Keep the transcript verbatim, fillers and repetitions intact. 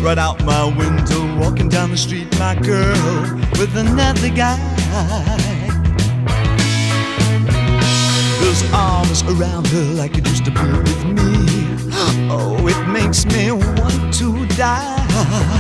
right out my window, walking down the street, my girl with another guy. Those arms around her like it used to be with me. Oh, it makes me want to die.